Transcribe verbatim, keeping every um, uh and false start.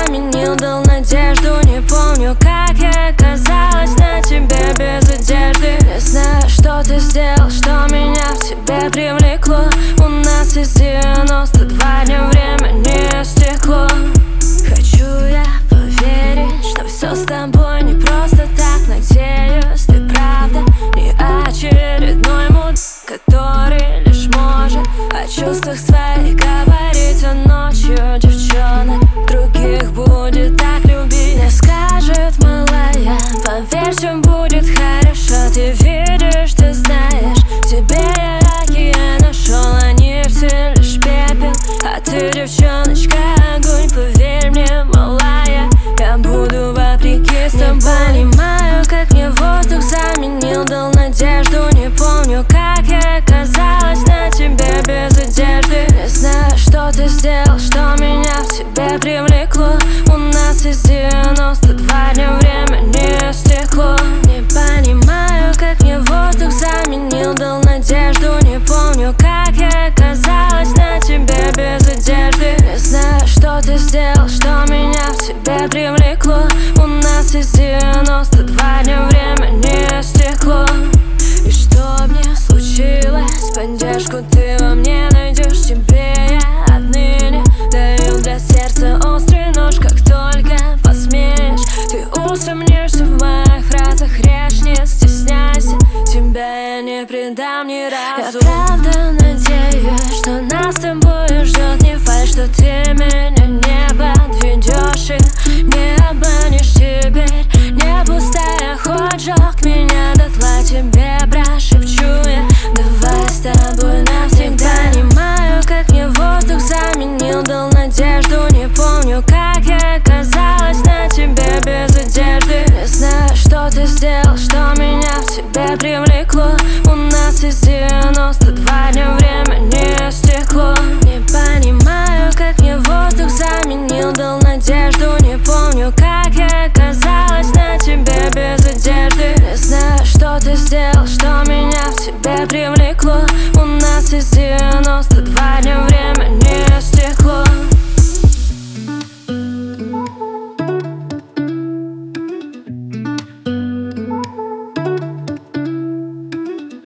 заменил, дал надежду. Не помню, как я оказалась на тебе без одежды. Не знаю, что ты сделал, что меня в тебе привлекло. У нас из девяносто два дня время не стекло. Хочу я поверить, что все с тобой не просто так. Надеюсь, ты правда не очередной муд, который лишь может о чувствах своих говорить. А ночью девчонок других будет так любить. Мне скажет, малая, поверь, все будет хорошо. Ты видишь, ты знаешь, в тебе я океан нашел. Они все лишь пепел, а ты, девчоночка, огонь. Поверь мне, малая, я буду вопреки с тобой. Не понимаю, как мне воздух заменил, дал надежду. Не помню, как я оказалась на тебе без одежды. Не знаю, что ты сделал, что меня в тебе привлекло. У нас из девяносто два дня время не стекло. Не понимаю, как мне воздух заменил, дал надежду. Не помню, как я оказалась на тебе без одежды. Не знаю, что ты сделал, что меня в тебе привлекло. У нас из девяносто два дня время не стекло. И что мне случилось, поддержку ты во мне найдешь. Тебе я отныне даю для сердца острый нож. Как только посмеешь, ты усомнишься в моих фразах. Режь, не стесняйся, тебя я не предам ни разу. Я правда надеюсь, что нас с тобой ждет не фальшь, что ты меня